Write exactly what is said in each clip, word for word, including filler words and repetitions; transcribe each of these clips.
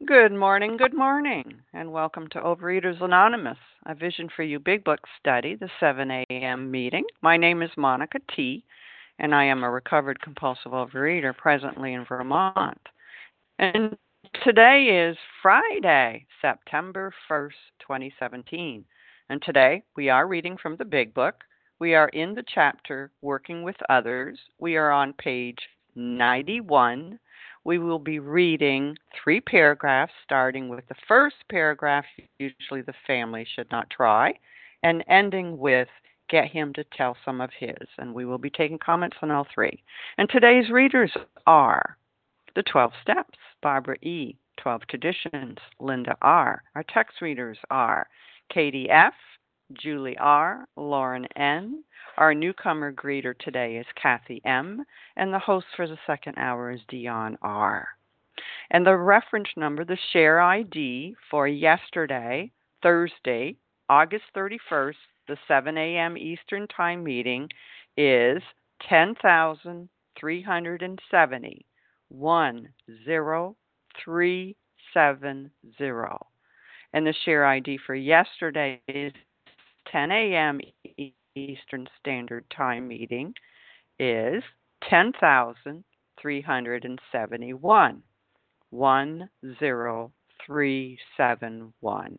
Good morning, good morning, and welcome to Overeaters Anonymous, a Vision for You Big Book study, the seven a.m. meeting. My name is Monica T., and I am a recovered compulsive overeater presently in Vermont. And today is Friday, September first, twenty seventeen. And today we are reading from the Big Book. We are in the chapter Working with Others. We are on page ninety-one. We will be reading three paragraphs, starting with the first paragraph, usually the family should not try, and ending with get him to tell some of his. And we will be taking comments on all three. And today's readers are The twelve Steps, Barbara E., twelve Traditions, Linda R. Our text readers are Katie F., Julie R., Lauren N. Our newcomer greeter today is Kathy M., and the host for the second hour is Dion R. And the reference number, the share I D for yesterday, Thursday, August thirty-first, the seven a.m. Eastern Time meeting is ten thousand three hundred seventy. One zero three seven zero. And the share I D for yesterday is ten a.m. Eastern Standard Time meeting is ten thousand three hundred seventy-one. One zero three seven one.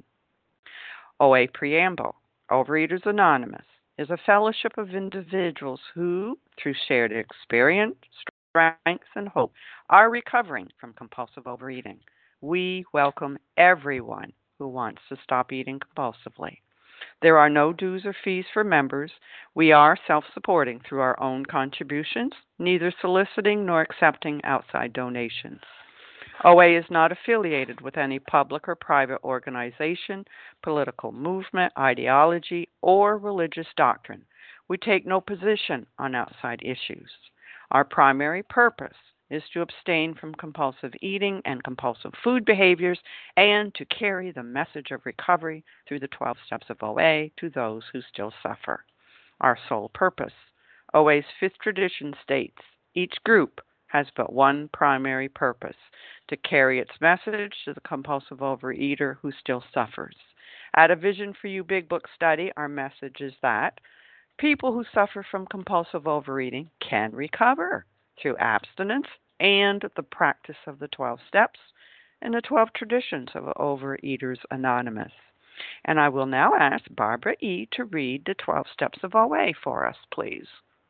O A Preamble. Overeaters Anonymous is a fellowship of individuals who, through shared experience, strength, and hope, are recovering from compulsive overeating. We welcome everyone who wants to stop eating compulsively. There are no dues or fees for members. We are self-supporting through our own contributions, neither soliciting nor accepting outside donations. O A is not affiliated with any public or private organization, political movement, ideology, or religious doctrine. We take no position on outside issues. Our primary purpose is to abstain from compulsive eating and compulsive food behaviors and to carry the message of recovery through the twelve steps of O A to those who still suffer. Our sole purpose. O A's fifth tradition states, each group has but one primary purpose, to carry its message to the compulsive overeater who still suffers. At a Vision for You Big Book study, our message is that people who suffer from compulsive overeating can recover through abstinence and the practice of the twelve steps and the twelve traditions of Overeaters Anonymous. And I will now ask Barbara E. to read the twelve steps of O A for us, please.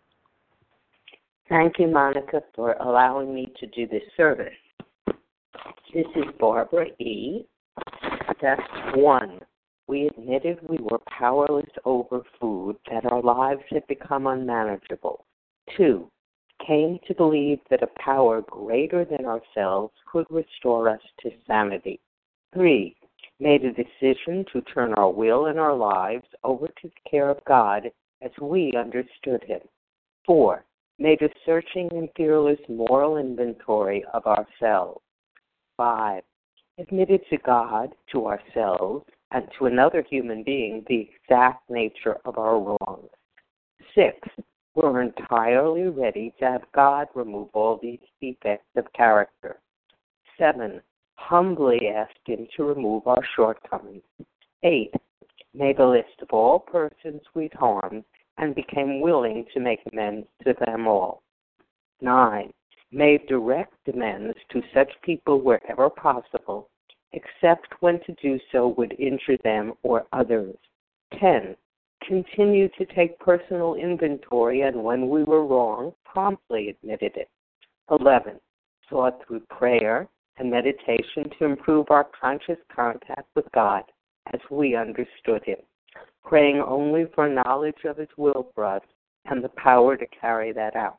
Thank you, Monica, for allowing me to do this service. This is Barbara E. Step one. We admitted we were powerless over food, that our lives had become unmanageable. Two. Came to believe that a power greater than ourselves could restore us to sanity. Three. Made a decision to turn our will and our lives over to the care of God as we understood Him. Four. Made a searching and fearless moral inventory of ourselves. Five. Admitted to God, to ourselves, and to another human being the exact nature of our wrongs. Six. We're entirely ready to have God remove all these defects of character. Seven. Humbly asked Him to remove our shortcomings. Eight. Made a list of all persons we'd harmed and became willing to make amends to them all. Nine. Made direct amends to such people wherever possible, except when to do so would injure them or others. Ten. Continued to take personal inventory, and when we were wrong, promptly admitted it. Eleven. Sought through prayer and meditation to improve our conscious contact with God as we understood Him, praying only for knowledge of His will for us and the power to carry that out.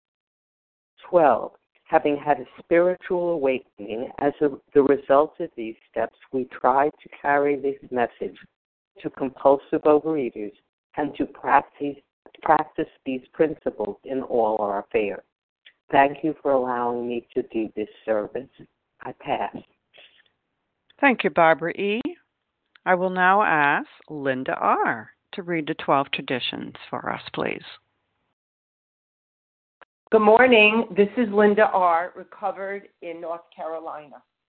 Twelve. Having had a spiritual awakening as a, the result of these steps, we tried to carry this message to compulsive overeaters and to practice, practice these principles in all our affairs. Thank you for allowing me to do this service. I pass. Thank you, Barbara E. I will now ask Linda R. to read the twelve traditions for us, please. Good morning. This is Linda R., recovered in North Carolina.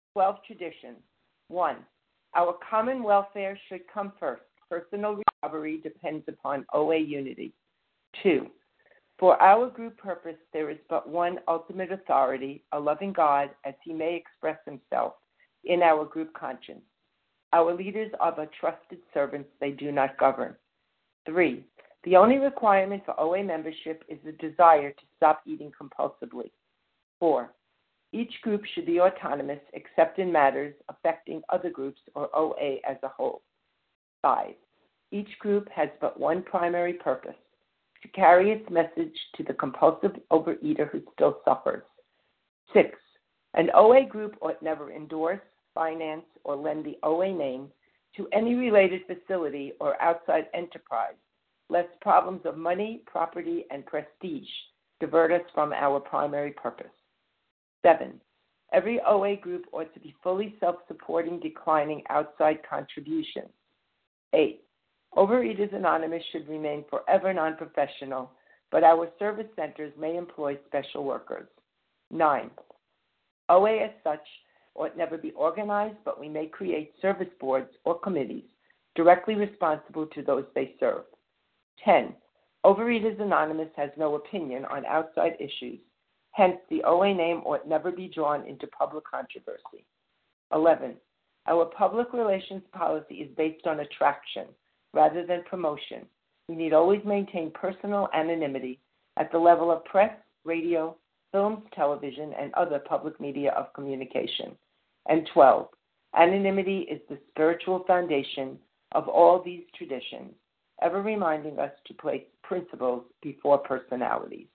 twelve traditions. One, our common welfare should come first. Personal recovery depends upon O A unity. Two, for our group purpose, there is but one ultimate authority, a loving God, as he may express himself in our group conscience. Our leaders are but trusted servants, they do not govern. Three, the only requirement for O A membership is the desire to stop eating compulsively. Four, each group should be autonomous except in matters affecting other groups or O A as a whole. Five, each group has but one primary purpose, to carry its message to the compulsive overeater who still suffers. Six, an O A group ought never endorse, finance, or lend the O A name to any related facility or outside enterprise, lest problems of money, property, and prestige divert us from our primary purpose. Seven, every O A group ought to be fully self-supporting, declining outside contributions. Eight, Overeaters Anonymous should remain forever non-professional, but our service centers may employ special workers. Nine, O A as such ought never be organized, but we may create service boards or committees directly responsible to those they serve. Ten, Overeaters Anonymous has no opinion on outside issues. Hence, the O A name ought never be drawn into public controversy. Eleven, our public relations policy is based on attraction rather than promotion. We need always maintain personal anonymity at the level of press, radio, films, television, and other public media of communication. And twelve, anonymity is the spiritual foundation of all these traditions, ever reminding us to place principles before personalities.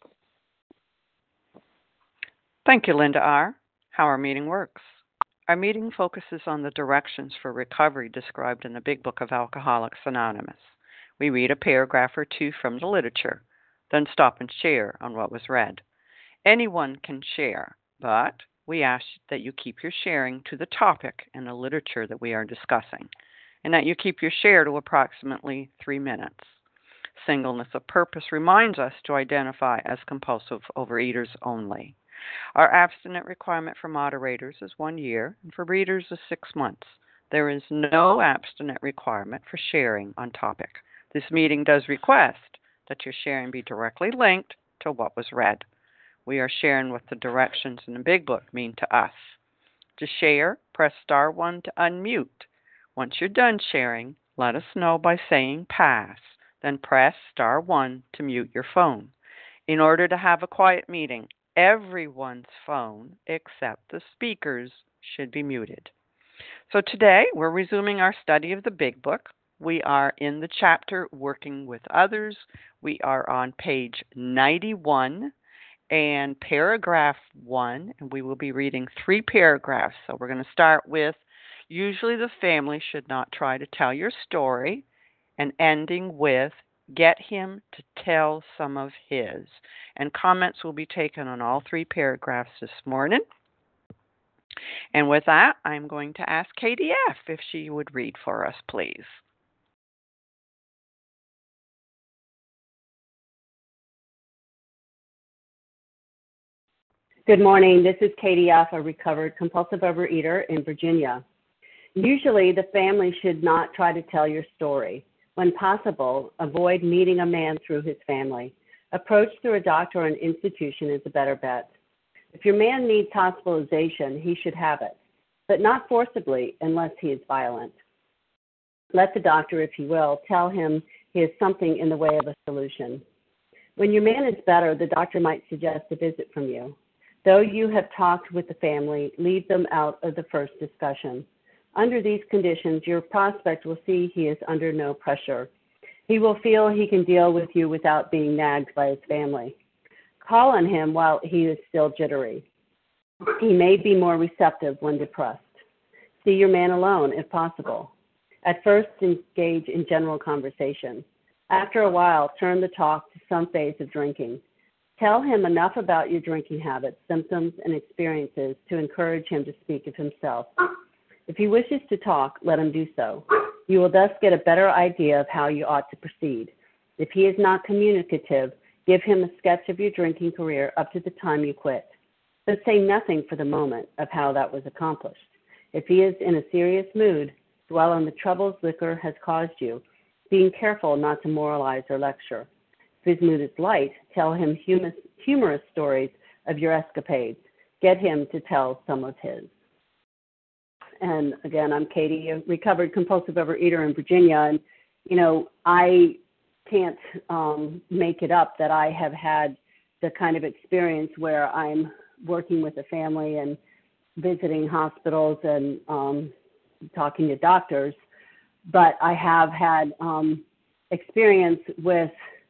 Thank you, Linda R. How our meeting works. Our meeting focuses on the directions for recovery described in the Big Book of Alcoholics Anonymous. We read a paragraph or two from the literature, then stop and share on what was read. Anyone can share, but we ask that you keep your sharing to the topic and the literature that we are discussing, and that you keep your share to approximately three minutes. Singleness of purpose reminds us to identify as compulsive overeaters only. Our abstinent requirement for moderators is one year, and for readers is six months. There is no abstinent requirement for sharing on topic. This meeting does request that your sharing be directly linked to what was read. We are sharing what the directions in the Big Book mean to us. To share, press star one to unmute. Once you're done sharing, let us know by saying pass. Then press star one to mute your phone. In order to have a quiet meeting, everyone's phone except the speaker's should be muted. So today we're resuming our study of the Big Book. We are in the chapter Working with Others. We are on page ninety-one and paragraph one, and we will be reading three paragraphs. So we're going to start with, usually the family should not try to tell your story, and ending with, get him to tell some of his. And comments will be taken on all three paragraphs this morning. And with that, I'm going to ask Katie F. if she would read for us, please. Good morning. This is Katie F., a recovered compulsive overeater in Virginia. Usually, the family should not try to tell your story. When possible, avoid meeting a man through his family. Approach through a doctor or an institution is a better bet. If your man needs hospitalization, he should have it, but not forcibly unless he is violent. Let the doctor, if he will, tell him he has something in the way of a solution. When your man is better, the doctor might suggest a visit from you. Though you have talked with the family, leave them out of the first discussion. Under these conditions, your prospect will see he is under no pressure. He will feel he can deal with you without being nagged by his family. Call on him while he is still jittery. He may be more receptive when depressed. See your man alone, if possible. At first, engage in general conversation. After a while, turn the talk to some phase of drinking. Tell him enough about your drinking habits, symptoms, and experiences to encourage him to speak of himself. If he wishes to talk, let him do so. You will thus get a better idea of how you ought to proceed. If he is not communicative, give him a sketch of your drinking career up to the time you quit. But say nothing for the moment of how that was accomplished. If he is in a serious mood, dwell on the troubles liquor has caused you, being careful not to moralize or lecture. If his mood is light, tell him humorous, humorous stories of your escapades. Get him to tell some of his. And again, I'm Katie, a recovered compulsive overeater in Virginia. And, you know, I can't um, make it up that I have had the kind of experience where I'm working with a family and visiting hospitals and um, talking to doctors. But I have had um, experience with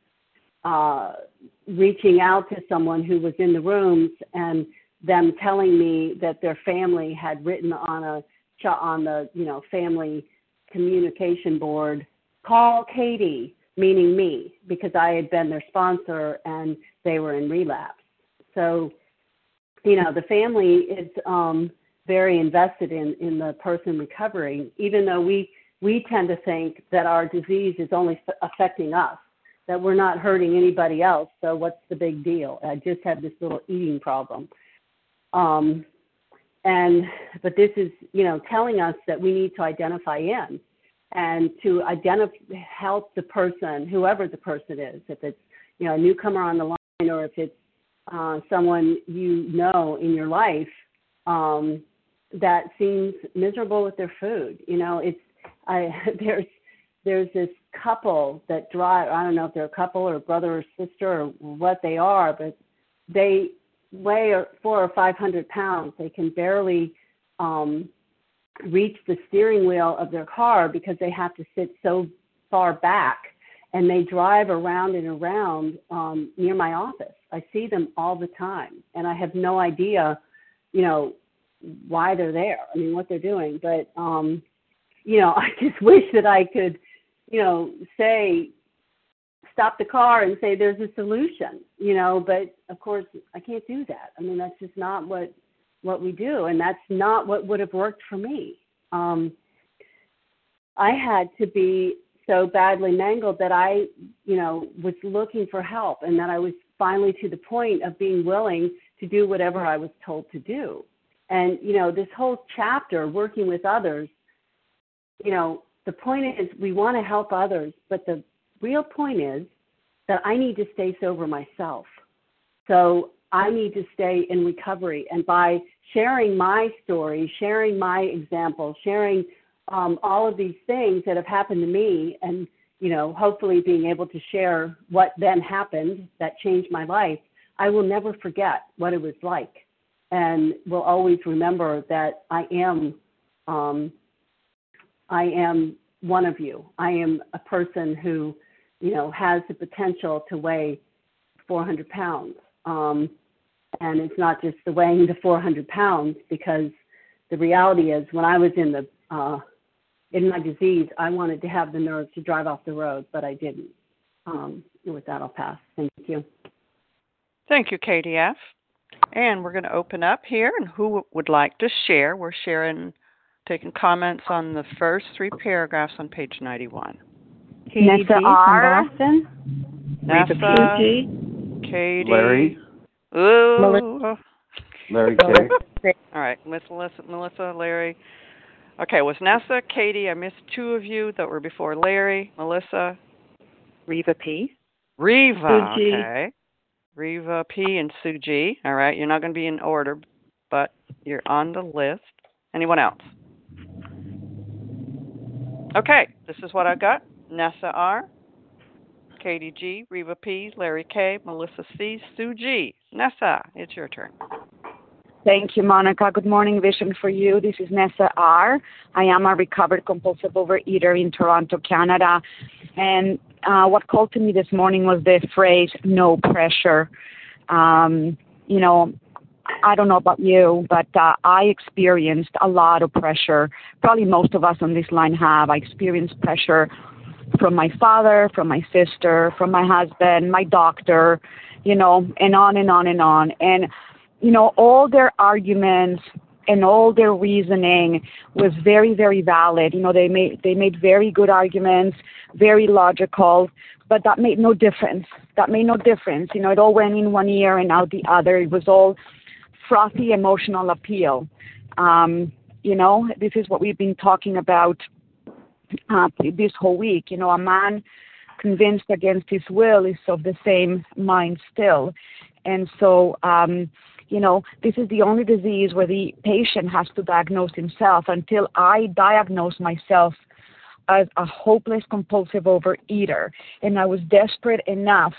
uh, reaching out to someone who was in the rooms and them telling me that their family had written on a on the you know family communication board, call Katie, meaning me, because I had been their sponsor and they were in relapse. So, you know, the family is um, very invested in, in the person recovering, even though we, we tend to think that our disease is only affecting us, that we're not hurting anybody else. So what's the big deal? I just have this little eating problem. Um, and, but this is, you know, telling us that we need to identify in and to identify, help the person, whoever the person is, if it's, you know, a newcomer on the line or if it's uh, someone you know in your life um, that seems miserable with their food. You know, it's, I, there's, there's this couple that drive, I don't know if they're a couple or brother or sister or what they are, but they weigh four or five hundred pounds. They can barely um, reach the steering wheel of their car because they have to sit so far back, and they drive around and around um, near my office. I see them all the time, and I have no idea, you know, why they're there. I mean, what they're doing. But, um, you know, I just wish that I could, you know, say, stop the car and say there's a solution, you know, but of course I can't do that. I mean, that's just not what, what we do. And that's not what would have worked for me. Um, I had to be so badly mangled that I, you know, was looking for help, and that I was finally to the point of being willing to do whatever I was told to do. And, you know, this whole chapter, working with others, you know, the point is we want to help others, but the real point is that I need to stay sober myself. So I need to stay in recovery. And by sharing my story, sharing my example, sharing um, all of these things that have happened to me, and, you know, hopefully being able to share what then happened that changed my life, I will never forget what it was like. And will always remember that I am, um, I am one of you. I am a person who, you know, has the potential to weigh four hundred pounds. Um, and it's not just the weighing the four hundred pounds, because the reality is when I was in the, uh, in my disease, I wanted to have the nerve to drive off the road, but I didn't. Um, with that, I'll pass. Thank you. Thank you, Katie F. And we're going to open up here, and who would like to share? We're sharing, taking comments on the first three paragraphs on page ninety-one. Katie Nessa G. R. from Boston. Nessa, G. Katie. Larry. Ooh. Melissa. Larry K. All right, Melissa, Melissa, Larry. Okay, it was Nessa, Katie. I missed two of you that were before Larry. Melissa. Reva P. Reva, okay. Reva P. and Sue G. All right, you're not going to be in order, but you're on the list. Anyone else? Okay, this is what I got. Nessa R., Katie G., Reva P., Larry K., Melissa C., Sue G. Nessa, it's your turn. Thank you, Monica. Good morning, Vision for You. This is Nessa R. I am a recovered compulsive overeater in Toronto, Canada. And uh, what called to me this morning was the phrase, no pressure. Um, you know, I don't know about you, but uh, I experienced a lot of pressure. Probably most of us on this line have. I experienced pressure from my father, from my sister, from my husband, my doctor, you know, and on and on and on. And, you know, all their arguments and all their reasoning was very, very valid. You know, they made they made very good arguments, very logical, but that made no difference. That made no difference. You know, it all went in one ear and out the other. It was all frothy emotional appeal. Um, You know, this is what we've been talking about uh, this whole week. You know, a man convinced against his will is of the same mind still. And so, um, you know, this is the only disease where the patient has to diagnose himself. Until I diagnose myself as a hopeless compulsive overeater, and I was desperate enough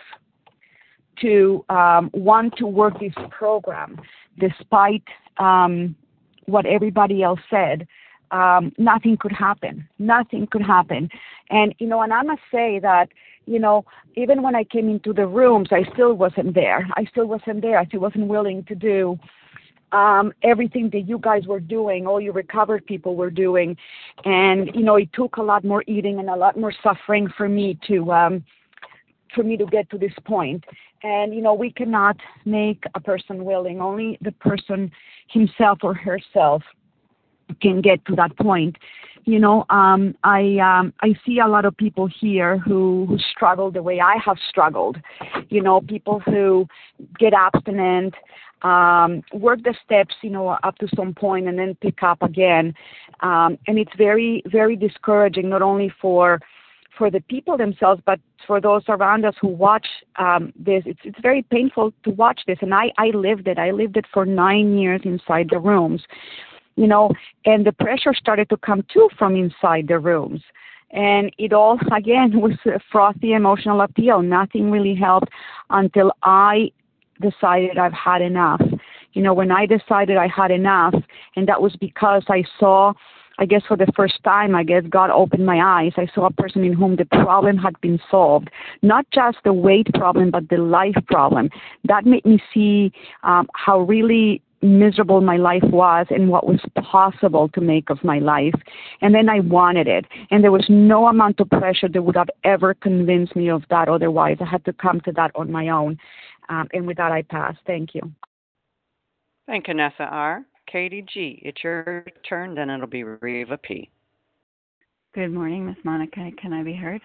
to um, want to work this program despite um, what everybody else said, um, nothing could happen. Nothing could happen. And, you know, and I must say that, you know, even when I came into the rooms, I still wasn't there. I still wasn't there. I still wasn't willing to do um, everything that you guys were doing, all you recovered people were doing. And, you know, it took a lot more eating and a lot more suffering for me to um, for me to get to this point. And, you know, we cannot make a person willing. Only the person himself or herself can get to that point. You know, um, I um, I see a lot of people here who, who struggle the way I have struggled. You know, people who get abstinent, um, work the steps, you know, up to some point and then pick up again. Um, and it's very, very discouraging, not only for for the people themselves, but for those around us who watch um, this. It's it's very painful to watch this. And I, I lived it. I lived it for nine years inside the rooms. You know, and the pressure started to come too from inside the rooms. And it all, again, was a frothy emotional appeal. Nothing really helped until I decided I've had enough. You know, when I decided I had enough, and that was because I saw, I guess for the first time, I guess God opened my eyes. I saw a person in whom the problem had been solved. Not just the weight problem, but the life problem. That made me see um, how really miserable my life was and what was possible to make of my life. And then I wanted it. And there was no amount of pressure that would have ever convinced me of that otherwise. I had to come to that on my own. Um, and with that, I pass. Thank you. Thank you, Nessa R. Katie G., it's your turn, then it'll be Reva P. Good morning, Miss Monica. Can I be heard?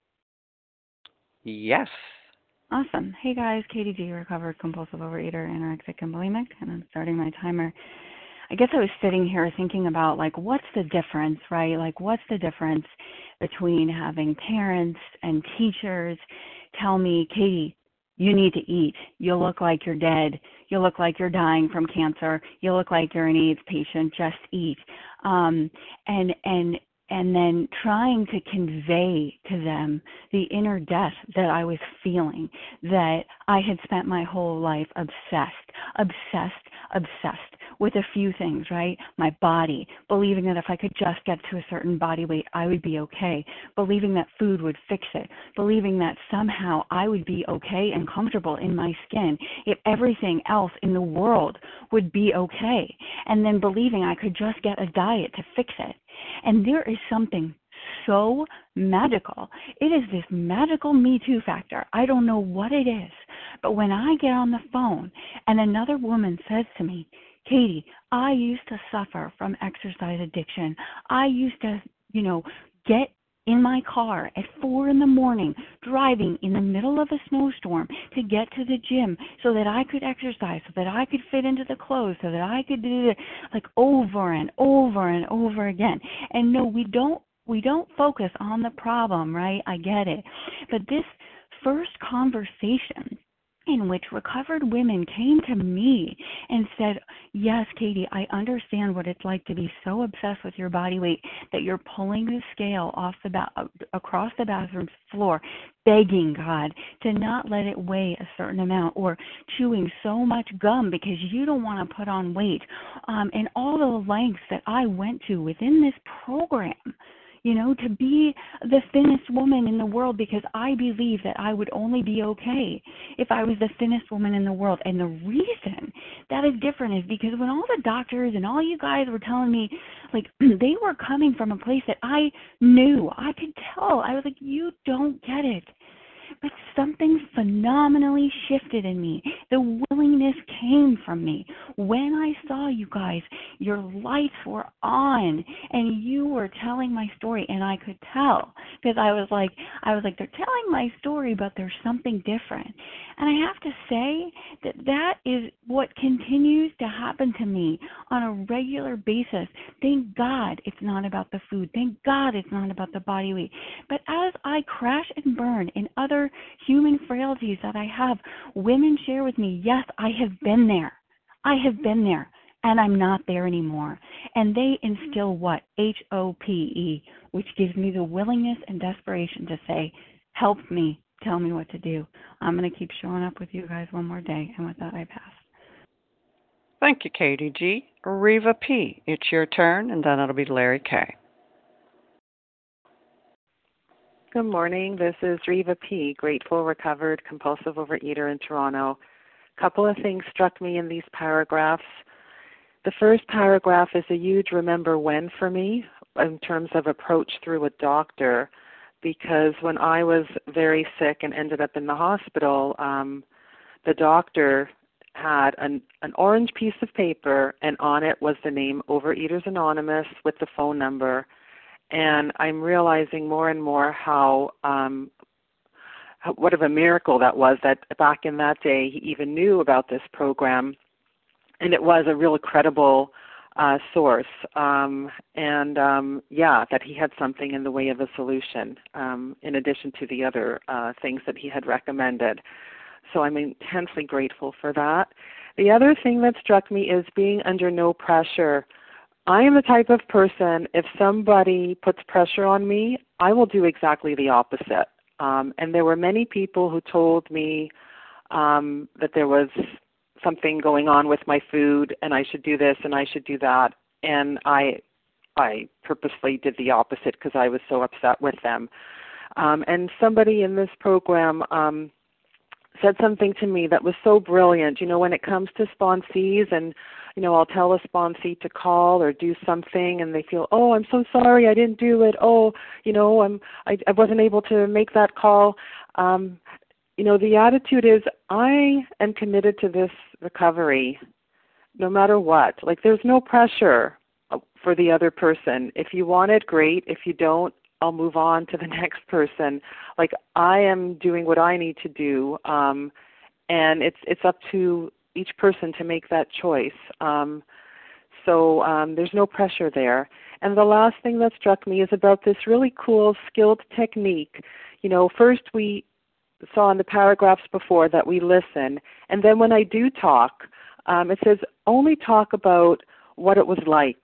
Yes. Awesome. Hey guys, Katie G., recovered compulsive overeater, anorexic and bulimic, and I'm starting my timer. I guess I was sitting here thinking about, like, what's the difference, right? Like, what's the difference between having parents and teachers tell me, Katie, you need to eat. You look like you're dead. You look like you're dying from cancer. You look like you're an AIDS patient. Just eat. Um, and and and then trying to convey to them the inner death that I was feeling, that I had spent my whole life obsessed, obsessed, obsessed with a few things, right? My body, believing that if I could just get to a certain body weight, I would be okay, believing that food would fix it, believing that somehow I would be okay and comfortable in my skin if everything else in the world would be okay, and then believing I could just get a diet to fix it. And there is something so magical. It is this magical Me Too factor. I don't know what it is, but when I get on the phone and another woman says to me, Katie, I used to suffer from exercise addiction. I used to, you know, get in my car at four in the morning, driving in the middle of a snowstorm to get to the gym so that I could exercise, so that I could fit into the clothes, so that I could do it, like, over and over and over again. And no, we don't we don't focus on the problem, right? I get it. But this first conversation in which recovered women came to me and said, yes, Katie, I understand what it's like to be so obsessed with your body weight that you're pulling the scale off the ba- across the bathroom floor, begging God to not let it weigh a certain amount, or chewing so much gum because you don't want to put on weight, um, and all the lengths that I went to within this program, you know, to be the thinnest woman in the world, because I believe that I would only be okay if I was the thinnest woman in the world. And the reason that is different is because when all the doctors and all you guys were telling me, like, they were coming from a place that I knew, I could tell. I was like, you don't get it. but something phenomenally shifted in me. The willingness came from me. When I saw you guys, your lights were on and you were telling my story, and I could tell because I was like, I was like, they're telling my story, but there's something different. And I have to say that that is what continues to happen to me on a regular basis. Thank God it's not about the food. Thank God it's not about the body weight. But as I crash and burn in other human frailties that I have, women share with me, yes, I have been there. I have been there, and I'm not there anymore. And they instill what? H O P E, which gives me the willingness and desperation to say, help me, tell me what to do. I'm going to keep showing up with you guys one more day, and with that, I pass. Thank you, Katie G. Reva P., it's your turn, and then it'll be Larry K. Good morning. This is Reva P., grateful, recovered, compulsive overeater in Toronto. A couple of things struck me in these paragraphs. The first paragraph is a huge remember when for me in terms of approach through a doctor, because when I was very sick and ended up in the hospital, um, the doctor had an, an orange piece of paper, and on it was the name Overeaters Anonymous with the phone number. And I'm realizing more and more how, um, how what of a miracle that was, that back in that day he even knew about this program, and it was a real credible uh, source. Um, and um, yeah, that he had something in the way of a solution, um, in addition to the other uh, things that he had recommended. So I'm intensely grateful for that. The other thing that struck me is being under no pressure. I am the type of person, if somebody puts pressure on me, I will do exactly the opposite. Um, and there were many people who told me um, that there was something going on with my food and I should do this and I should do that. And I I purposely did the opposite because I was so upset with them. Um, and somebody in this program um, said something to me that was so brilliant. You know, when it comes to sponsees, and, you know, I'll tell a sponsee to call or do something and they feel, oh, I'm so sorry, I didn't do it. Oh, you know, I'm, I, I wasn't able to make that call. Um, you know, the attitude is, I am committed to this recovery no matter what. Like, there's no pressure for the other person. If you want it, great. If you don't, I'll move on to the next person. Like, I am doing what I need to do, um, and it's it's up to each person to make that choice. Um, so um, there's no pressure there. And the last thing that struck me is about this really cool, skilled technique. You know, first we saw in the paragraphs before that we listen, and then when I do talk, um, it says only talk about what it was like,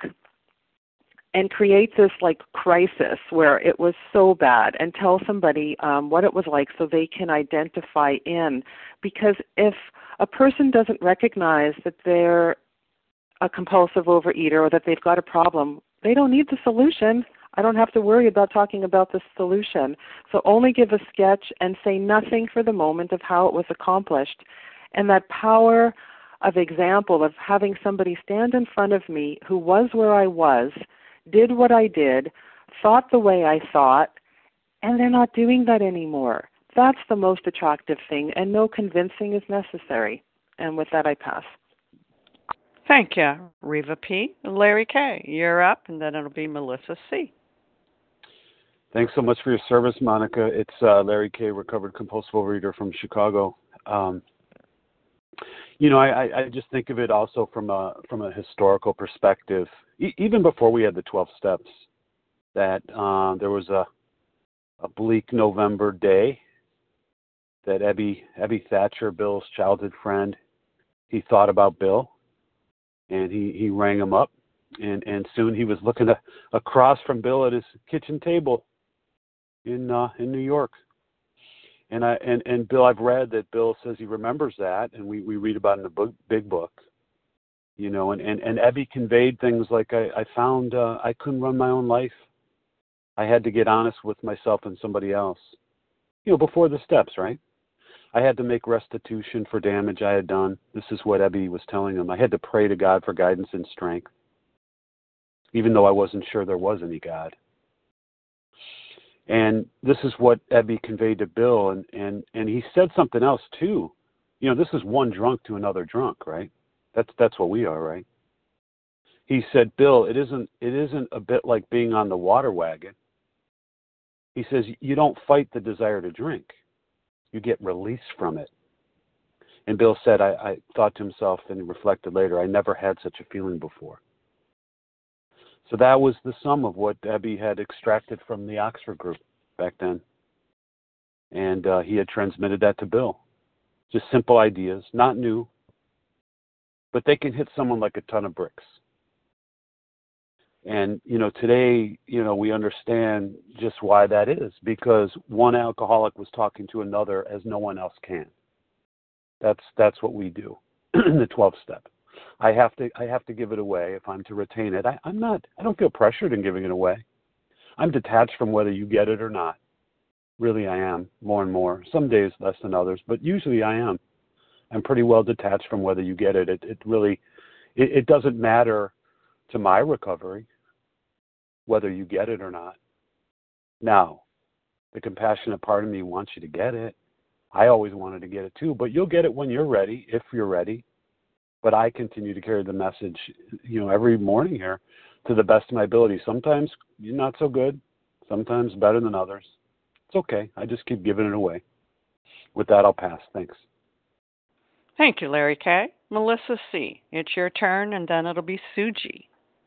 and create this like crisis where it was so bad, and tell somebody um, what it was like so they can identify in. Because if a person doesn't recognize that they're a compulsive overeater or that they've got a problem, they don't need the solution. I don't have to worry about talking about the solution. So only give a sketch and say nothing for the moment of how it was accomplished. And that power of example of having somebody stand in front of me who was where I was, did what I did, thought the way I thought, and they're not doing that anymore. That's the most attractive thing, and no convincing is necessary. And with that, I pass. Thank you, Reva P. Larry K., you're up, and then it'll be Melissa C. Thanks so much for your service, Monica. It's uh, Larry K., recovered compulsive overeater from Chicago. Um, you know, I, I just think of it also from a from a historical perspective. E- even before we had the twelve steps, that uh, there was a, a bleak November day that Ebby, Ebby Thatcher, Bill's childhood friend, he thought about Bill, and he, he rang him up, and, and soon he was looking a, across from Bill at his kitchen table in uh, in New York. And I and, and Bill, I've read that Bill says he remembers that, and we, we read about it in the book, big book, you know. And, and, and Ebby conveyed things like I, I found uh, I couldn't run my own life. I had to get honest with myself and somebody else, you know, before the steps, right? I had to make restitution for damage I had done. This is what Ebby was telling him. I had to pray to God for guidance and strength, even though I wasn't sure there was any God. And this is what Ebby conveyed to Bill, and, and, and he said something else too. You know, this is one drunk to another drunk, right? That's that's what we are, right? He said, Bill, it isn't it isn't a bit like being on the water wagon. He says, you don't fight the desire to drink. You get release from it. And Bill said, I, I thought to himself, and he reflected later, I never had such a feeling before. So that was the sum of what Ebby had extracted from the Oxford group back then. And uh, he had transmitted that to Bill. Just simple ideas, not new, but they can hit someone like a ton of bricks. And, you know, today, you know, we understand just why that is, because one alcoholic was talking to another as no one else can. That's that's what we do in the twelve step. I have to I have to give it away if I'm to retain it. I, I'm not I don't feel pressured in giving it away. I'm detached from whether you get it or not. Really I am, more and more. Some days less than others, but usually I am. I'm pretty well detached from whether you get it. It it really it, it doesn't matter to my recovery whether you get it or not. Now, the compassionate part of me wants you to get it. I always wanted to get it too, but you'll get it when you're ready, if you're ready. But I continue to carry the message, you know, every morning here to the best of my ability. Sometimes you're not so good, sometimes better than others. It's okay. I just keep giving it away. With that, I'll pass. Thanks. Thank you, Larry K. Melissa C., it's your turn, and then it'll be Suji.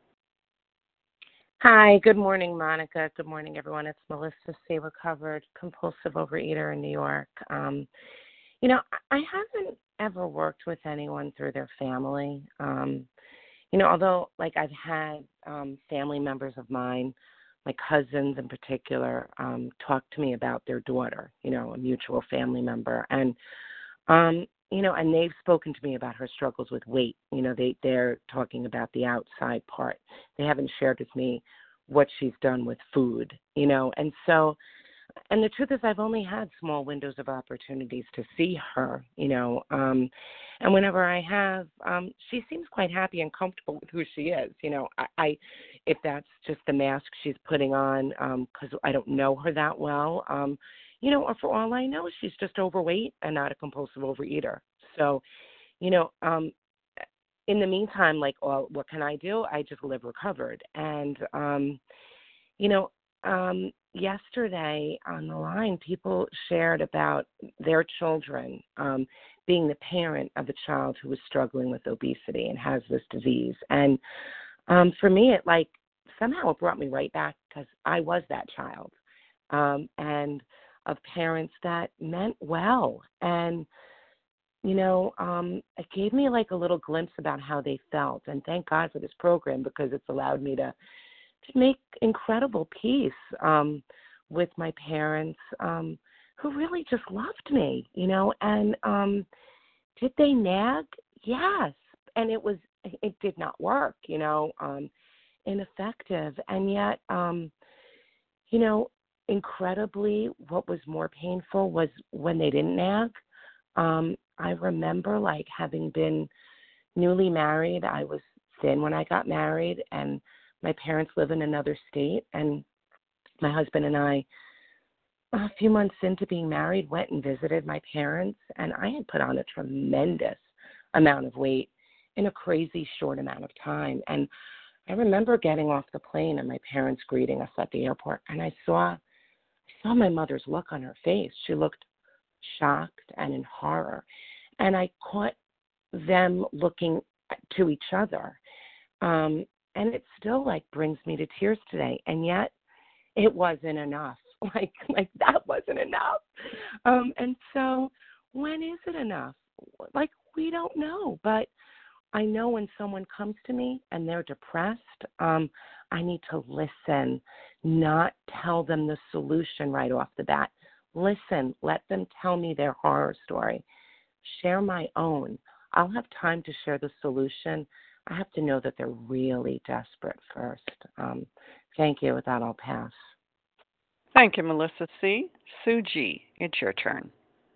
Hi, good morning, Monica. Good morning, everyone. It's Melissa C., recovered compulsive overeater in New York. Um, you know, I haven't ever worked with anyone through their family. Um, you know, although, like, I've had um, family members of mine, my cousins in particular, um, talk to me about their daughter, you know, a mutual family member. And, um, you know, and they've spoken to me about her struggles with weight. You know, they, they're talking about the outside part. They haven't shared with me what she's done with food, you know. And so, and the truth is I've only had small windows of opportunities to see her, you know. Um, and whenever I have, um, she seems quite happy and comfortable with who she is. You know, I, I if that's just the mask she's putting on, because um, I don't know her that well, um, you know, or for all I know, she's just overweight and not a compulsive overeater. So, you know, um, in the meantime, like, well, what can I do? I just live recovered. And, um, you know, um, yesterday on the line, people shared about their children um, being the parent of a child who was struggling with obesity and has this disease. And um, for me, it like somehow it brought me right back because I was that child. Um, and of parents that meant well. And, you know, um, it gave me like a little glimpse about how they felt. And thank God for this program because it's allowed me to, to make incredible peace um, with my parents um, who really just loved me, you know. And um, did they nag? Yes. And it was, it did not work, you know, um, ineffective. And yet, um, you know, incredibly, what was more painful was when they didn't nag. Um, I remember, like, having been newly married. I was thin when I got married, and my parents live in another state. And my husband and I, a few months into being married, went and visited my parents, and I had put on a tremendous amount of weight in a crazy short amount of time. And I remember getting off the plane and my parents greeting us at the airport, and I saw I saw my mother's look on her face. She looked shocked and in horror. And I caught them looking to each other. Um, and it still, like, brings me to tears today. And yet it wasn't enough. Like, like that wasn't enough. Um, and so when is it enough? Like, we don't know. But I know when someone comes to me and they're depressed, um, I need to listen, not tell them the solution right off the bat. Listen, let them tell me their horror story. Share my own. I'll have time to share the solution. I have to know that they're really desperate first. Um, thank you. With that, I'll pass. Thank you, Melissa C. Suji, it's your turn.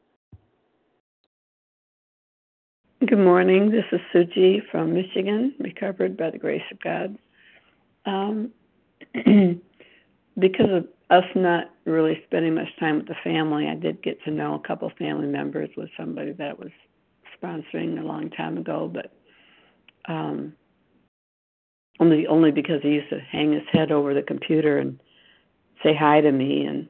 Good morning. This is Suji from Michigan, recovered by the grace of God. Um, because of us not really spending much time with the family, I did get to know a couple family members with somebody that was sponsoring a long time ago, but um, only only because he used to hang his head over the computer and say hi to me. And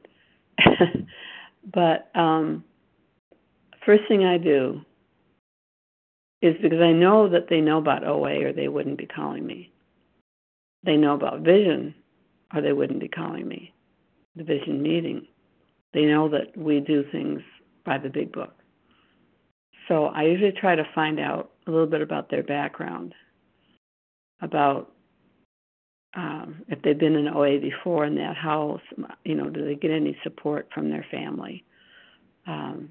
but um, first thing I do is, because I know that they know about O A or they wouldn't be calling me. They know about vision or they wouldn't be calling me. The vision meeting. They know that we do things by the big book. So I usually try to find out a little bit about their background, about um, if they've been in O A before in that house, you know, do they get any support from their family? Um,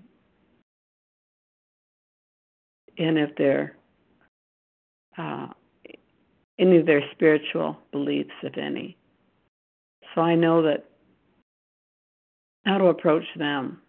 and if they're, uh, any of their spiritual beliefs, if any. So I know that how to approach them.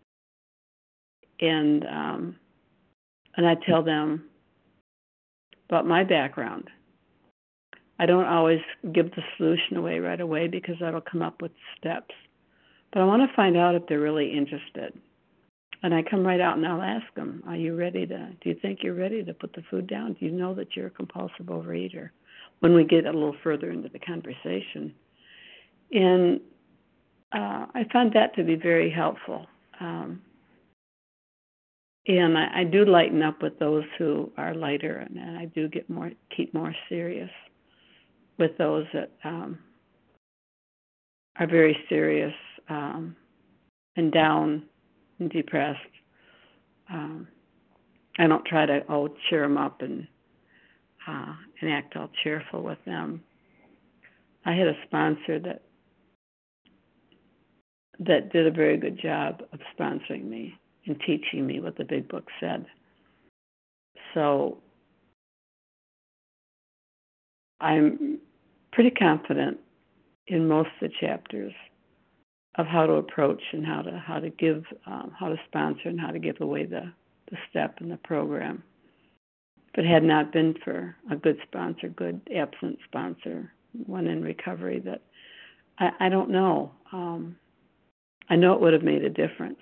And um, and I tell them about my background. I don't always give the solution away right away because that'll come up with steps. But I want to find out if they're really interested. And I come right out and I'll ask them, are you ready to, do you think you're ready to put the food down? Do you know that you're a compulsive overeater? When we get a little further into the conversation. And uh, I find that to be very helpful. Um, and I, I do lighten up with those who are lighter, and, and I do get more, keep more serious with those that um, are very serious um, and down and depressed. Um, I don't try to oh cheer them up and uh, and act all cheerful with them. I had a sponsor that that did a very good job of sponsoring me and teaching me what the big book said. So I'm pretty confident in most of the chapters of how to approach and how to how to give, um, how to sponsor and how to give away the, the step in the program. If it had not been for a good sponsor, good absent sponsor, one in recovery, that I, I don't know. Um, I know it would have made a difference.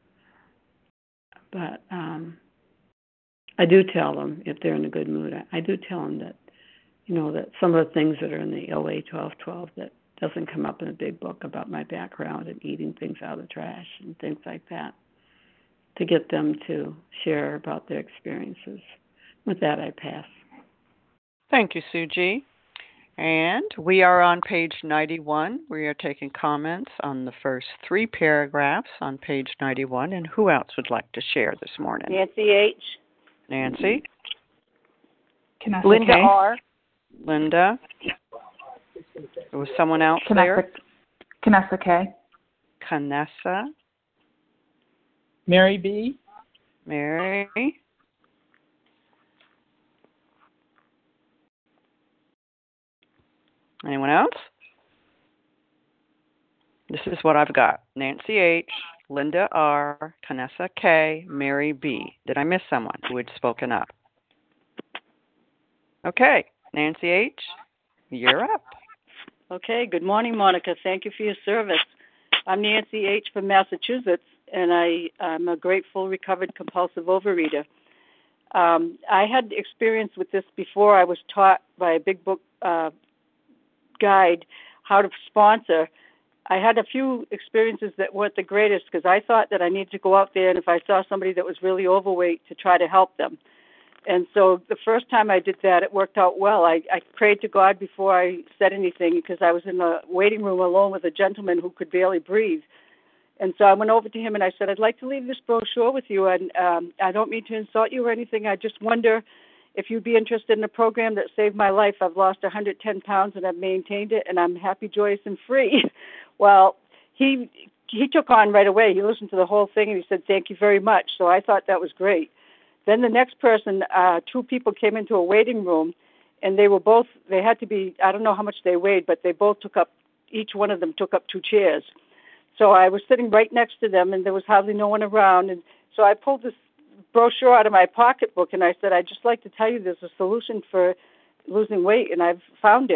But um, I do tell them if they're in a good mood. I, I do tell them that, you know, that some of the things that are in the O A twelve twelve that doesn't come up in a big book about my background and eating things out of the trash and things like that, to get them to share about their experiences. With that, I pass. Thank you, Suji. And we are on page ninety-one. We are taking comments on the first three paragraphs on page ninety-one. And who else would like to share this morning? Nancy H. Nancy. Vanessa Linda K. R. Linda. There was someone else Canessa, there? Canessa K. Canessa. Mary B. Mary. Anyone else? This is what I've got. Nancy H., Linda R., Canessa K., Mary B. Did I miss someone who had spoken up? Okay. Nancy H., you're up. Okay. Good morning, Monica. Thank you for your service. I'm Nancy H. from Massachusetts, and I, I'm a grateful, recovered, compulsive overeater. Um, I had experience with this before. I was taught by a big book uh, guide how to sponsor. I had a few experiences that weren't the greatest because I thought that I needed to go out there and if I saw somebody that was really overweight to try to help them. And so the first time I did that, it worked out well. I, I prayed to God before I said anything because I was in the waiting room alone with a gentleman who could barely breathe. And so I went over to him and I said, I'd like to leave this brochure with you, and um, I don't mean to insult you or anything. I just wonder if you'd be interested in a program that saved my life. I've lost one hundred ten pounds and I've maintained it, and I'm happy, joyous, and free. Well, he he took on right away. He listened to the whole thing, and he said, thank you very much. So I thought that was great. Then the next person, uh, two people came into a waiting room, and they were both, they had to be, I don't know how much they weighed, but they both took up, each one of them took up two chairs. So I was sitting right next to them, and there was hardly no one around. And so I pulled this brochure out of my pocketbook, and I said, I'd just like to tell you there's a solution for losing weight, and I've found it.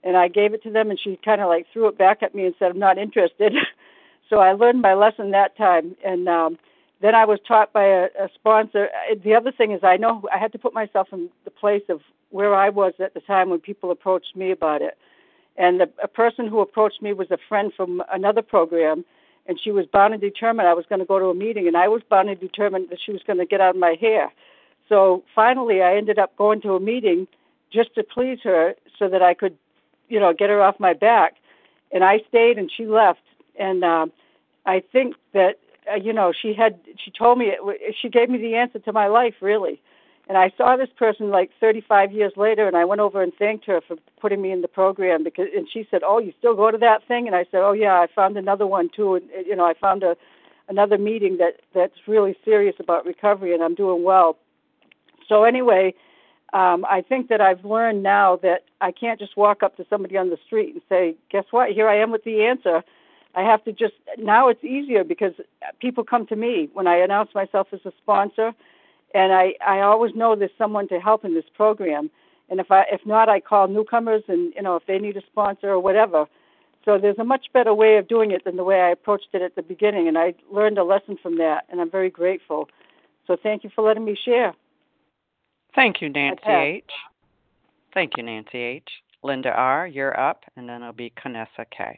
And I gave it to them, and she kind of like threw it back at me and said, I'm not interested. So I learned my lesson that time. And um, then I was taught by a, a sponsor. The other thing is I know I had to put myself in the place of where I was at the time when people approached me about it. And the, a person who approached me was a friend from another program, and she was bound and determined I was going to go to a meeting, and I was bound and determined that she was going to get out of my hair. So finally I ended up going to a meeting just to please her so that I could, you know, get her off my back. And I stayed and she left. And um, I think that, uh, you know, she had, she told me, it, she gave me the answer to my life, really. And I saw this person like thirty-five years later, and I went over and thanked her for putting me in the program. Because, and she said, "Oh, you still go to that thing?" And I said, "Oh, yeah, I found another one too. And you know, I found a another meeting that that's really serious about recovery, and I'm doing well." So anyway, um, I think that I've learned now that I can't just walk up to somebody on the street and say, "Guess what? Here I am with the answer." I have to just now it's easier because people come to me when I announce myself as a sponsor. And I, I always know there's someone to help in this program. And if I if not, I call newcomers and, you know, if they need a sponsor or whatever. So there's a much better way of doing it than the way I approached it at the beginning. And I learned a lesson from that, and I'm very grateful. So thank you for letting me share. Thank you, Nancy H. Thank you, Nancy H. Linda R., you're up, and then it'll be Canessa K.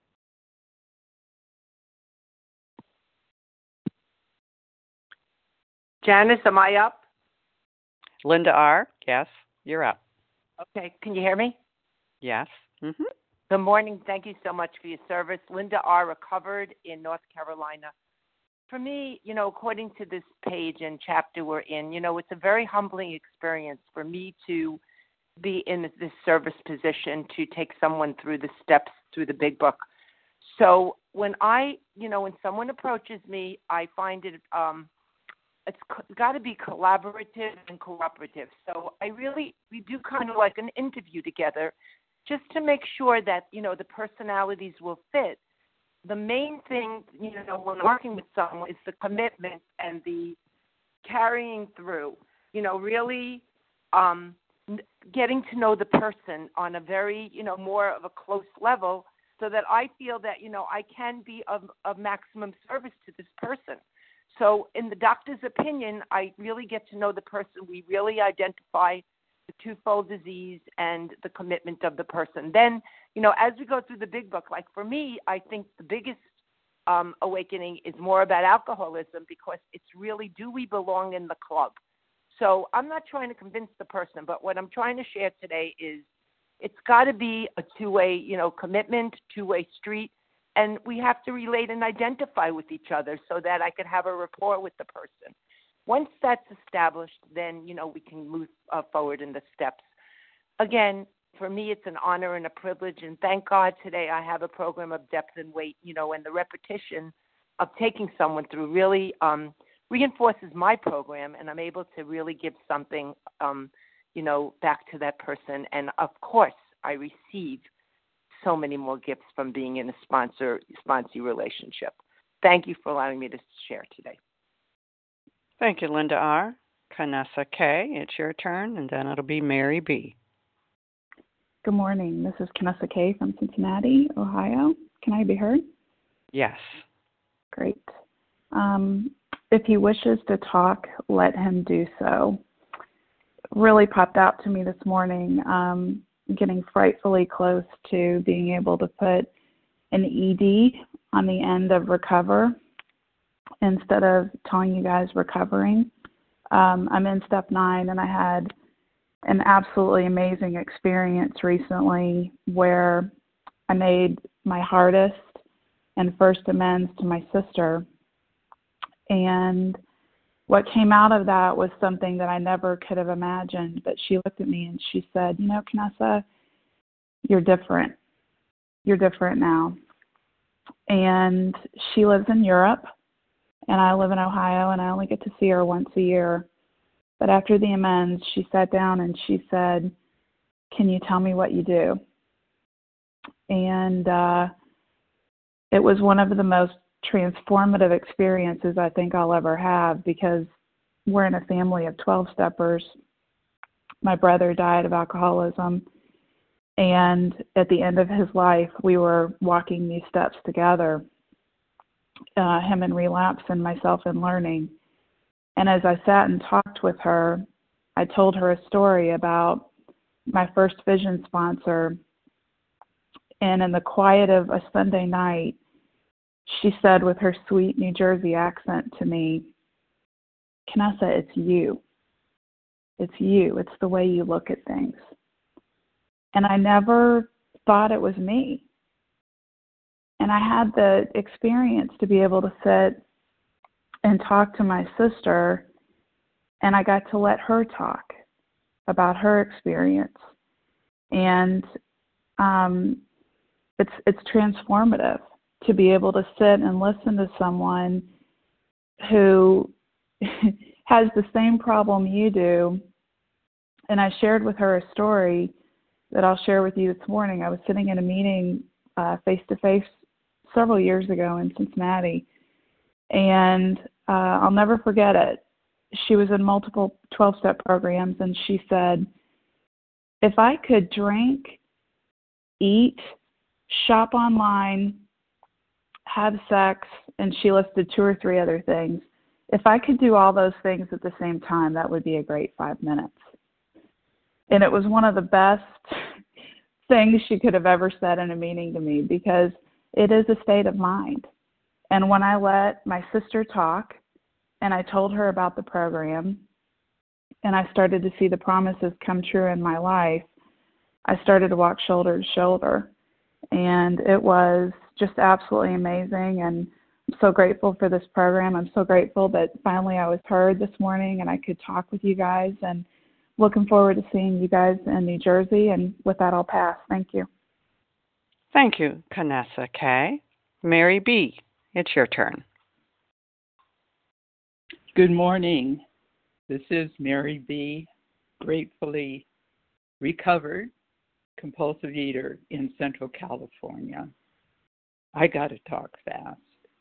Janice, am I up? Linda R., yes, you're up. Okay, can you hear me? Yes. Mm-hmm. Good morning. Thank you so much for your service. Linda R., recovered in North Carolina. For me, you know, according to this page and chapter we're in, you know, it's a very humbling experience for me to be in this service position, to take someone through the steps through the big book. So when I, you know, when someone approaches me, I find it, um, it's got to be collaborative and cooperative. So I really, we do kind of like an interview together just to make sure that, you know, the personalities will fit. The main thing, you know, when working with someone is the commitment and the carrying through, you know, really um, getting to know the person on a very, you know, more of a close level so that I feel that, you know, I can be of, of maximum service to this person. So in the doctor's opinion, I really get to know the person. We really identify the twofold disease and the commitment of the person. Then, you know, as we go through the big book, like for me, I think the biggest um, awakening is more about alcoholism because it's really, do we belong in the club? So I'm not trying to convince the person, but what I'm trying to share today is it's got to be a two-way, you know, commitment, two-way street. And we have to relate and identify with each other so that I could have a rapport with the person. Once that's established, then, you know, we can move uh, forward in the steps. Again, for me, it's an honor and a privilege. And thank God today I have a program of depth and weight, you know, and the repetition of taking someone through really um, reinforces my program. And I'm able to really give something, um, you know, back to that person. And, of course, I receive so many more gifts from being in a sponsor sponsee relationship. Thank you for allowing me to share today. Thank you, Linda R. Canessa K., it's your turn, and then it'll be Mary B. Good morning. This is Canessa K. from Cincinnati, Ohio. Can I be heard? Yes. Great. Um, if he wishes to talk, let him do so. Really popped out to me this morning. Um, getting frightfully close to being able to put an E D on the end of recover instead of telling you guys recovering. Um, I'm in step nine, and I had an absolutely amazing experience recently where I made my hardest and first amends to my sister. And what came out of that was something that I never could have imagined. But she looked at me and she said, you know, Canessa, you're different. You're different now. And she lives in Europe, and I live in Ohio, and I only get to see her once a year. But after the amends, she sat down and she said, can you tell me what you do? And uh, it was one of the most transformative experiences I think I'll ever have, because we're in a family of twelve steppers. My brother died of alcoholism. And at the end of his life, we were walking these steps together, uh, him in relapse and myself in learning. And as I sat and talked with her, I told her a story about my first vision sponsor. And in the quiet of a Sunday night, she said with her sweet New Jersey accent to me, "Canessa, it's you. It's you. It's the way you look at things." And I never thought it was me. And I had the experience to be able to sit and talk to my sister, and I got to let her talk about her experience. And um, it's it's transformative to be able to sit and listen to someone who has the same problem you do. And I shared with her a story that I'll share with you this morning. I was sitting in a meeting uh, face-to-face several years ago in Cincinnati, and uh, I'll never forget it. She was in multiple twelve-step programs, and she said, "If I could drink, eat, shop online, have sex," and she listed two or three other things, "if I could do all those things at the same time, that would be a great five minutes." And it was one of the best things she could have ever said in a meeting to me, because it is a state of mind. And when I let my sister talk and I told her about the program and I started to see the promises come true in my life, I started to walk shoulder to shoulder. And it was just absolutely amazing. And I'm so grateful for this program. I'm so grateful that finally I was heard this morning and I could talk with you guys, and looking forward to seeing you guys in New Jersey. And with that, I'll pass. Thank you. Thank you, Canessa K. Mary B., it's your turn. Good morning. This is Mary B., gratefully recovered compulsive eater in Central California. I got to talk fast.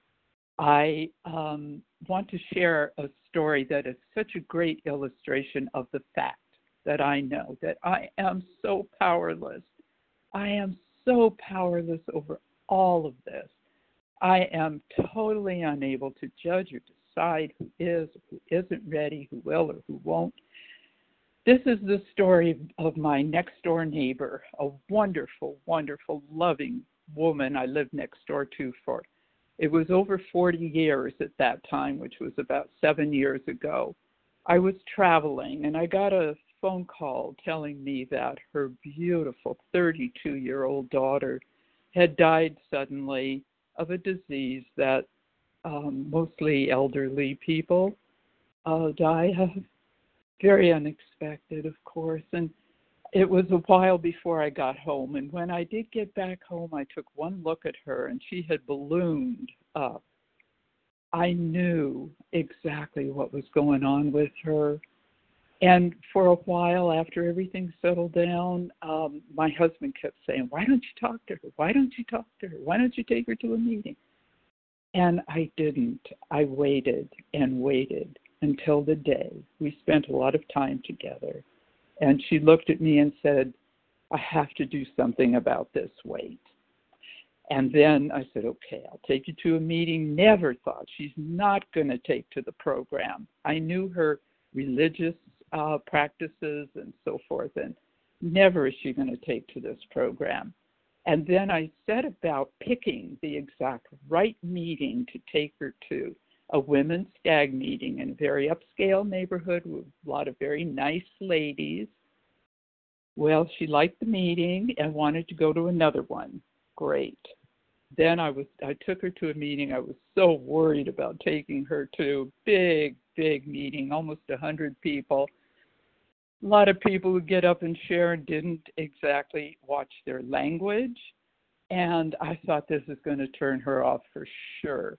I um, want to share a story that is such a great illustration of the fact that I know that I am so powerless. I am so powerless over all of this. I am totally unable to judge or decide who is, who isn't ready, who will or who won't. This is the story of my next door neighbor, a wonderful, wonderful, loving woman I lived next door to for, it was over forty years at that time, which was about seven years ago. I was traveling and I got a phone call telling me that her beautiful thirty-two-year-old daughter had died suddenly of a disease that um, mostly elderly people uh, die of. Very unexpected, of course. And it was a while before I got home. And when I did get back home, I took one look at her, and she had ballooned up. I knew exactly what was going on with her. And for a while, after everything settled down, um, my husband kept saying, "Why don't you talk to her? Why don't you talk to her? Why don't you take her to a meeting?" And I didn't. I waited and waited until the day. We spent a lot of time together. And she looked at me and said, "I have to do something about this weight." And then I said, "Okay, I'll take you to a meeting." Never thought she's not going to take to the program. I knew her religious uh, practices and so forth, and never is she going to take to this program. And then I set about picking the exact right meeting to take her to, a women's stag meeting in a very upscale neighborhood with a lot of very nice ladies. Well, she liked the meeting and wanted to go to another one. Great. Then I was I took her to a meeting I was so worried about taking her to. Big, big meeting, almost one hundred people. A lot of people who get up and share and didn't exactly watch their language. And I thought, this is going to turn her off for sure.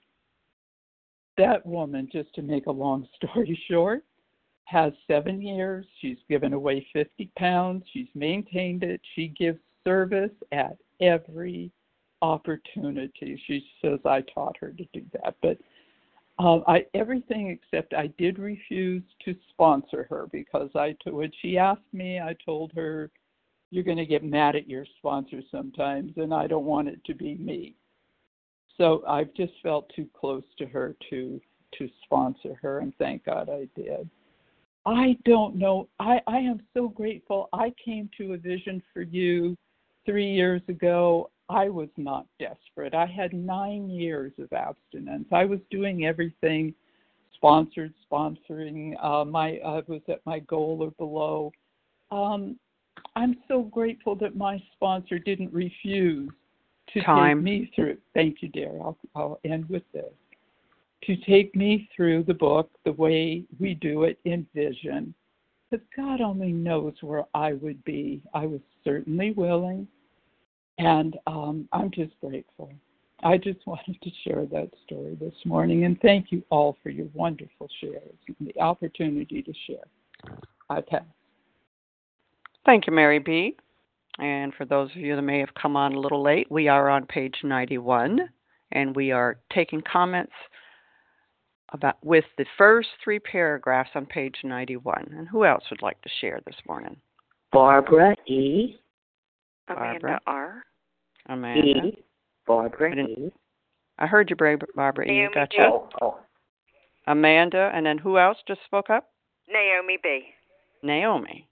That woman, just to make a long story short, has seven years. She's given away fifty pounds. She's maintained it. She gives service at every opportunity. She says I taught her to do that. But um, I everything except I did refuse to sponsor her because I, when she asked me, I told her, you're going to get mad at your sponsor sometimes, and I don't want it to be me. So I've just felt too close to her to to sponsor her, and thank God I did. I don't know. I, I am so grateful. I came to A Vision for You three years ago. I was not desperate. I had nine years of abstinence. I was doing everything, sponsored, sponsoring. Uh, my I was at my goal or below. Um, I'm so grateful that my sponsor didn't refuse to Time. take me through. Thank you, dear. I'll, I'll end with this. To take me through the book the way we do it in Vision. Because God only knows where I would be. I was certainly willing, and um, I'm just grateful. I just wanted to share that story this morning, and thank you all for your wonderful shares and the opportunity to share. I pass. Thank you, Mary B. And for those of you that may have come on a little late, we are on page ninety-one, and we are taking comments about with the first three paragraphs on page ninety-one. And who else would like to share this morning? Barbara E. Barbara. Amanda R. Amanda. E. Barbara I E. I heard you, Barbara E. Naomi Gotcha. B. Oh, oh. Amanda, and then who else just spoke up? Naomi B. Naomi.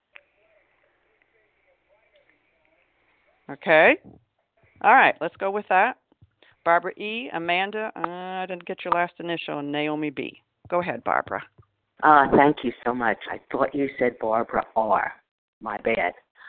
Okay. All right, let's go with that. Barbara E., Amanda, uh, I didn't get your last initial, and Naomi B. Go ahead, Barbara. Uh, thank you so much. I thought you said Barbara R. My bad.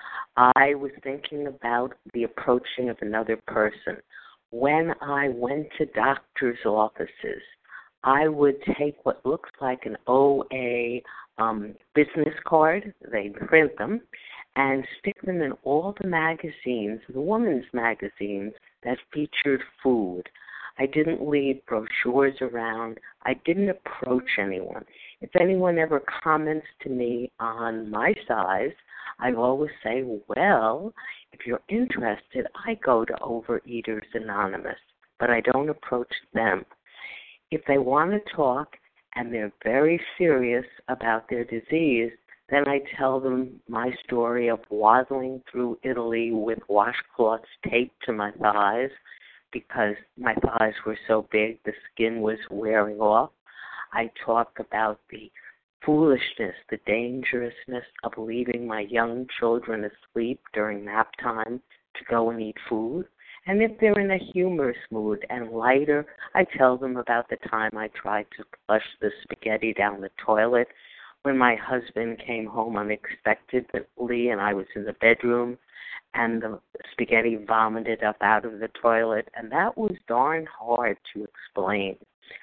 I was thinking about the approaching of another person. When I went to doctor's offices, I would take what looks like an O A um, business card, they print them, and stick them in all the magazines, the women's magazines, that featured food. I didn't leave brochures around. I didn't approach anyone. If anyone ever comments to me on my size, I always say, well, if you're interested, I go to Overeaters Anonymous, but I don't approach them. If they want to talk and they're very serious about their disease, then I tell them my story of waddling through Italy with washcloths taped to my thighs because my thighs were so big the skin was wearing off. I talk about the foolishness, the dangerousness of leaving my young children asleep during nap time to go and eat food. And if they're in a humorous mood and lighter, I tell them about the time I tried to flush the spaghetti down the toilet when my husband came home unexpectedly and I was in the bedroom and the spaghetti vomited up out of the toilet. And that was darn hard to explain.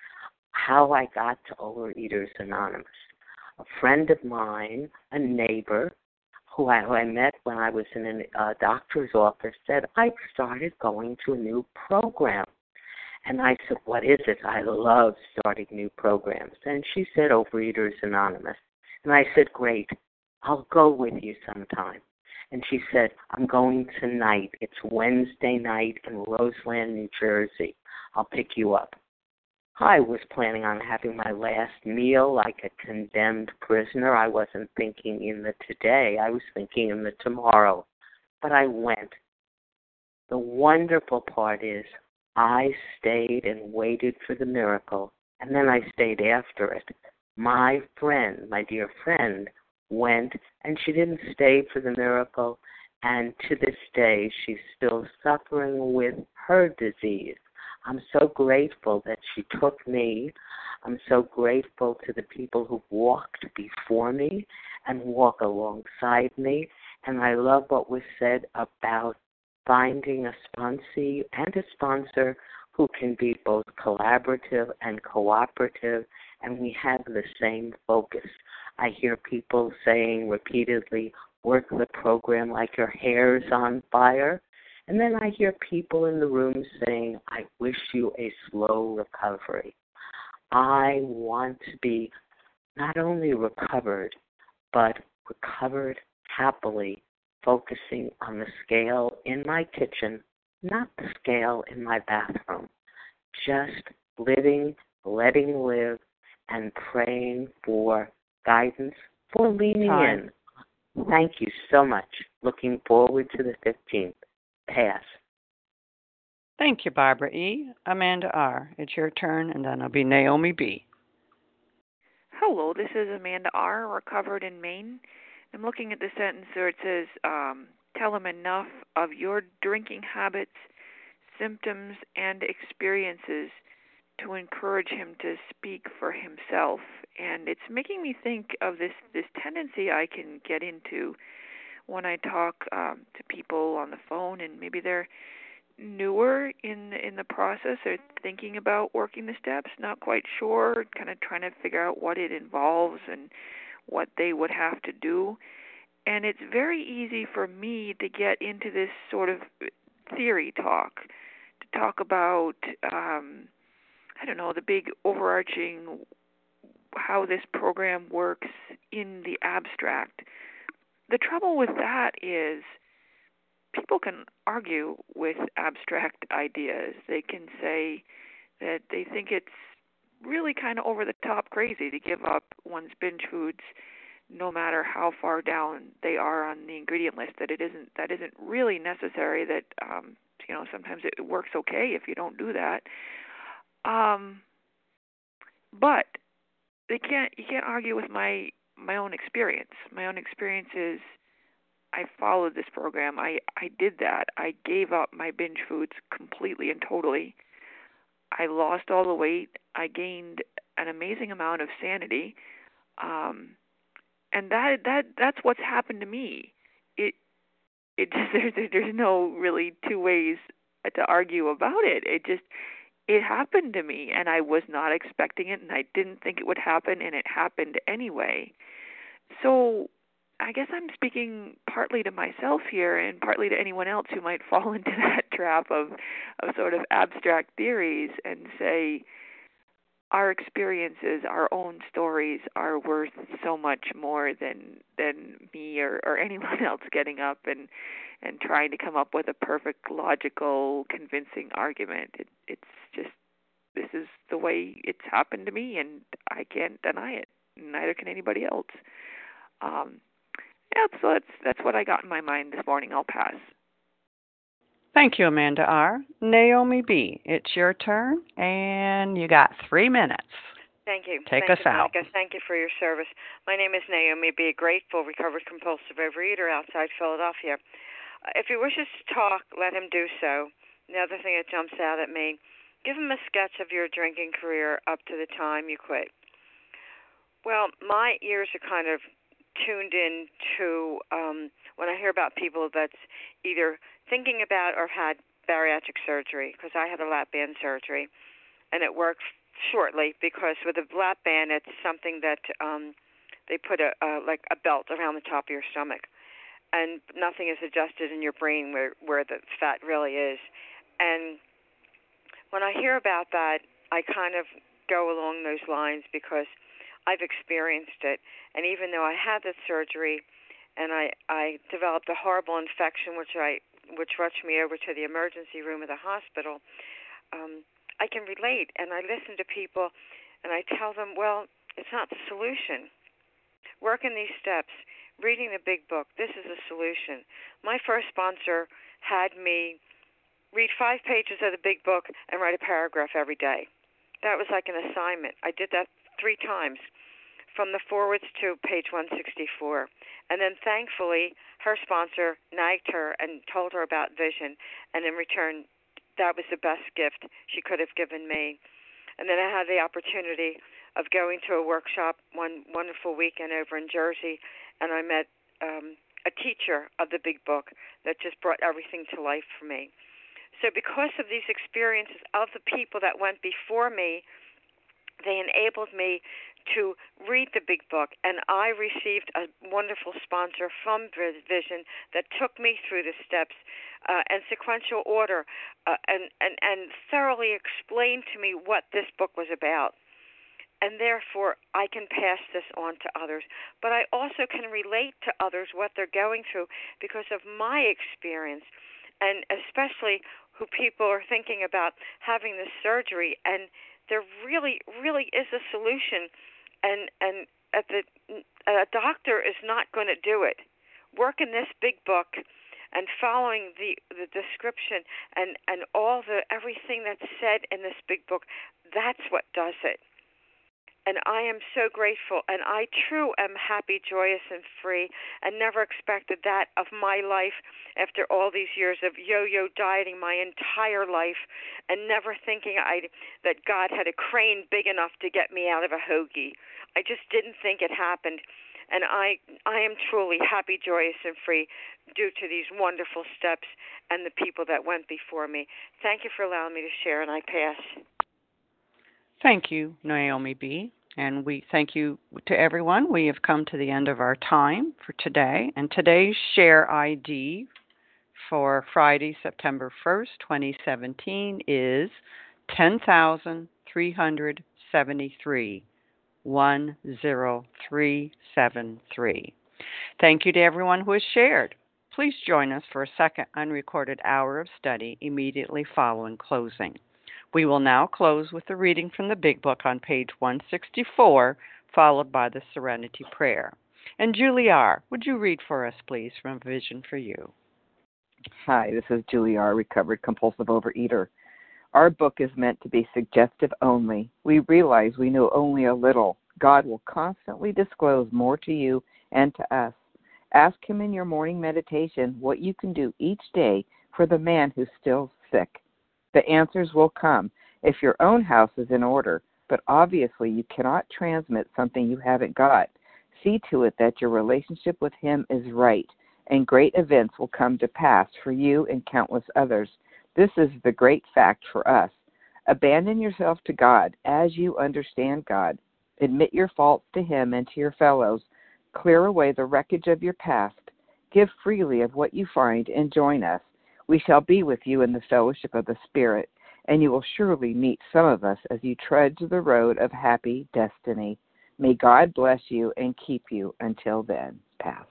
How I got to Overeaters Anonymous. A friend of mine, a neighbor, who I, who I met when I was in a uh, doctor's office, said, I started going to a new program. And I said, what is it? I love starting new programs. And she said, Overeaters Anonymous. And I said, great, I'll go with you sometime. And she said, I'm going tonight. It's Wednesday night in Roseland, New Jersey. I'll pick you up. I was planning on having my last meal like a condemned prisoner. I wasn't thinking in the today. I was thinking in the tomorrow. But I went. The wonderful part is I stayed and waited for the miracle, and then I stayed after it. My friend, my dear friend, went, and she didn't stay for the miracle, and to this day she's still suffering with her disease. I'm so grateful that she took me. I'm so grateful to the people who walked before me and walk alongside me. And I love what was said about finding a sponsee and a sponsor who can be both collaborative and cooperative, and we have the same focus. I hear people saying repeatedly, work the program like your hair's on fire. And then I hear people in the room saying, I wish you a slow recovery. I want to be not only recovered, but recovered happily, focusing on the scale in my kitchen, not the scale in my bathroom. Just living, letting live, and praying for guidance, for leaning Time. in. Thank you so much. Looking forward to the fifteenth. Pass. Thank you, Barbara E. Amanda R., it's your turn, and then it'll be Naomi B. Hello, this is Amanda R., recovered in Maine. I'm looking at the sentence where it says, um, tell him enough of your drinking habits, symptoms, and experiences to encourage him to speak for himself. And it's making me think of this, this tendency I can get into when I talk um, to people on the phone, and maybe they're newer in in the process, or thinking about working the steps, not quite sure, kind of trying to figure out what it involves and what they would have to do. And it's very easy for me to get into this sort of theory talk, to talk about, um, I don't know, the big overarching, how this program works in the abstract. The trouble with that is people can argue with abstract ideas. They can say that they think it's really kind of over the top crazy to give up one's binge foods no matter how far down they are on the ingredient list, that it isn't that isn't really necessary, that um, you know, sometimes it works okay if you don't do that. Um, but they can't you can't argue with my my own experience. My own experience is I followed this program. I, I did that. I gave up my binge foods completely and totally. I lost all the weight. I gained an amazing amount of sanity. Um, and that that that's what's happened to me. It it just there's there's no really two ways to argue about it. It just it happened to me, and I was not expecting it, and I didn't think it would happen, and it happened anyway. So I guess I'm speaking partly to myself here and partly to anyone else who might fall into that trap of, of sort of abstract theories and say our experiences, our own stories are worth so much more than than me or, or anyone else getting up and, and trying to come up with a perfect, logical, convincing argument. It, it's just, this is the way it's happened to me, and I can't deny it. Neither can anybody else. Um, Yeah, so that's that's what I got in my mind this morning. I'll pass. Thank you, Amanda R. Naomi B., it's your turn, and you got three minutes. Thank you. Take Thank us you, out. Monica. Thank you for your service. My name is Naomi B., grateful, recovered compulsive overeater outside Philadelphia. Uh, if he wishes to talk, let him do so. The other thing that jumps out at me, give him a sketch of your drinking career up to the time you quit. Well, my ears are kind of tuned in to um, when I hear about people that's either thinking about or had bariatric surgery, because I had a lap band surgery, and it worked shortly because with a lap band, it's something that um, they put a, a like a belt around the top of your stomach, and nothing is adjusted in your brain where, where the fat really is. And when I hear about that, I kind of go along those lines because I've experienced it. And even though I had this surgery and I, I developed a horrible infection, which I which rushed me over to the emergency room of the hospital, um, I can relate. And I listen to people and I tell them, well, it's not the solution. Working these steps, reading the big book, this is a solution. My first sponsor had me read five pages of the big book and write a paragraph every day. That was like an assignment. I did that three times, from the forwards to page one sixty-four. And then thankfully, her sponsor nagged her and told her about vision, and in return, that was the best gift she could have given me. And then I had the opportunity of going to a workshop one wonderful weekend over in Jersey, and I met um, a teacher of the big book that just brought everything to life for me. So because of these experiences of the people that went before me, they enabled me to read the big book, and I received a wonderful sponsor from Vision that took me through the steps uh, and sequential order uh, and, and, and thoroughly explained to me what this book was about. And therefore, I can pass this on to others. But I also can relate to others what they're going through because of my experience, and especially who people are thinking about having this surgery, and there really, really is a solution, and and at the a doctor is not going to do it. working this big book and following the the description and and all the everything that's said in this big book, that's what does it. And I am so grateful, and I true am happy, joyous, and free, and never expected that of my life after all these years of yo-yo dieting my entire life, and never thinking I that God had a crane big enough to get me out of a hoagie. I just didn't think it happened. And I I am truly happy, joyous, and free due to these wonderful steps and the people that went before me. Thank you for allowing me to share, and I pass. Thank you, Naomi B. And we thank you to everyone. We have come to the end of our time for today. And today's share I D for Friday, September first, twenty seventeen is ten thousand three hundred seventy-three. one zero three seven three. Thank you to everyone who has shared. Please join us for a second unrecorded hour of study immediately following closing. We will now close with the reading from the Big Book on page one sixty-four, followed by the Serenity Prayer. And Julie R., would you read for us, please, from Vision for You? Hi, this is Julie R., recovered compulsive overeater. Our book is meant to be suggestive only. We realize we know only a little. God will constantly disclose more to you and to us. Ask Him in your morning meditation what you can do each day for the man who's still sick. The answers will come if your own house is in order, but obviously you cannot transmit something you haven't got. See to it that your relationship with Him is right, and great events will come to pass for you and countless others. This is the great fact for us. Abandon yourself to God as you understand God. Admit your faults to Him and to your fellows. Clear away the wreckage of your past. Give freely of what you find and join us. We shall be with you in the fellowship of the Spirit, and you will surely meet some of us as you trudge the road of happy destiny. May God bless you and keep you until then. Pass.